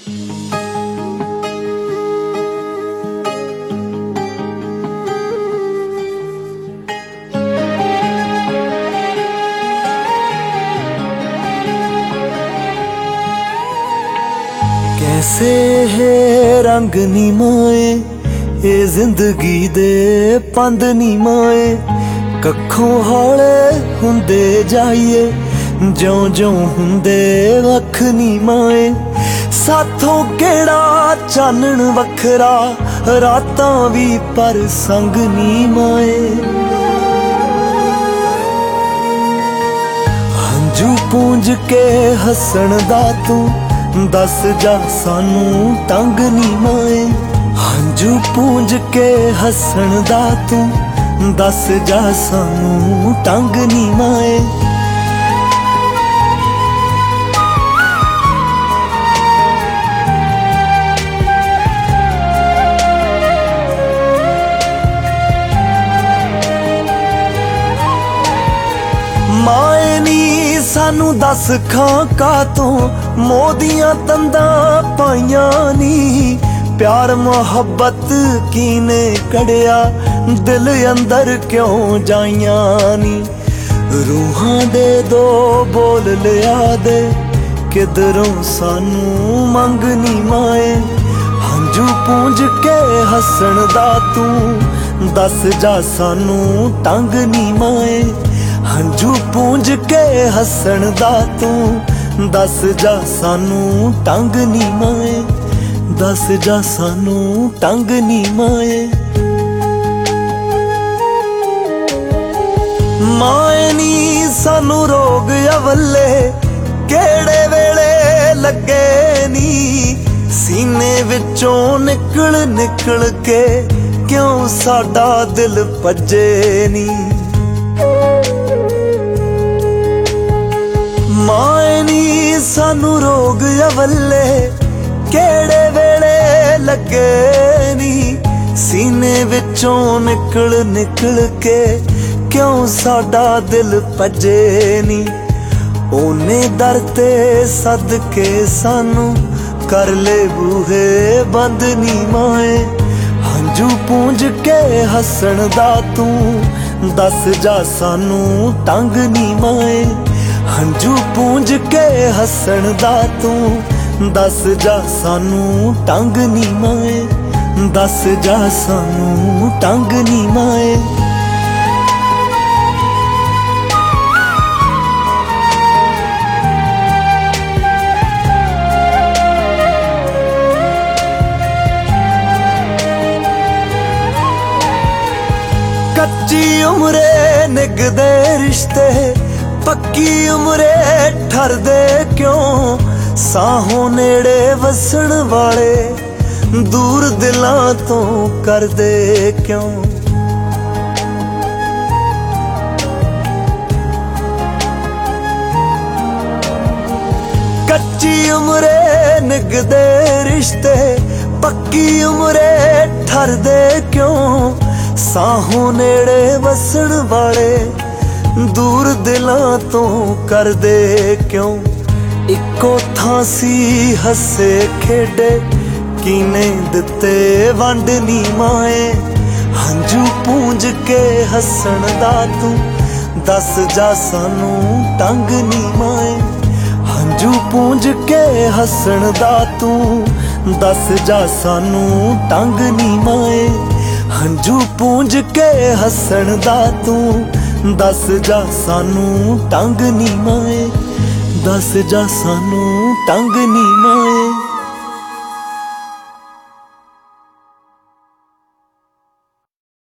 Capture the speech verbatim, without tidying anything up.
कैसे है रंग नी माए ये जिंदगी दे पंद नी माए कखों हौले हुंदे जाइए ज्यों ज्यों हुंदे वख नी माए साथों केड़ा चानण वखरा रातां भी पर संग नी माए हंझू पूंज के हसन दा तू दस जा सानू तंग नी माए हंझू पूंज के हसन दा तू दस जा सानू तंग नी माए माए नी सानू दस खां का तो मोदियां तंदा पाइयां नी प्यार मोहब्बत कीने कड़िया दिल अंदर क्यों जाइयां नी रूहां दे दो बोल लिया दे किधरों सानू मंग नी माए हंझू पूंज के हसन दा तू दस जा सानू तंग नी माए हंझू पूंज के हसन दा तू दस जा सानू तंग नी माए दस जा सानू तंग नी माए माए नी सानू रोग अवले केड़े वेले लगे नी सीने विचों निकल निकल के क्यों साडा दिल भजे नी माए नी सानू रोग अवले केड़े वेले लगे नी सीने विचों निकल निकल के क्यों साडा दिल भजे नी ओने दर ते सद के सानू कर ले बूहे बंद नी माए हंझू पूंज के हसन दा तू दस जा सानू तंग नी माए हंझू पूंज के हसन दा तू दस जा सानू तंग नी माए दस जा सानू तंग नी माए कच्ची उम्रे निगदे रिश्ते पक्की उम्रे ठरदे क्यों साहों नेड़े वसन वाले दूर दिलां तो करदे क्यों कच्ची उम्रे निगदे रिश्ते पक्की उम्रे ठरदे क्यों साहों नेड़े वसन वाले दूर दिलां तो कर दे क्यों इको थांसी हसे खेडे कीने दिते वंड नी माए हंझू पूंज के हसन दा तू दस जा सानू तंग नी माए हंझू पूंज के हसन दा तू दस जा सानू तंग नी माए हंझू पूंज के हसन दा तू दस जा सानू तंग नी माए दस जा सानू तंग नी माए।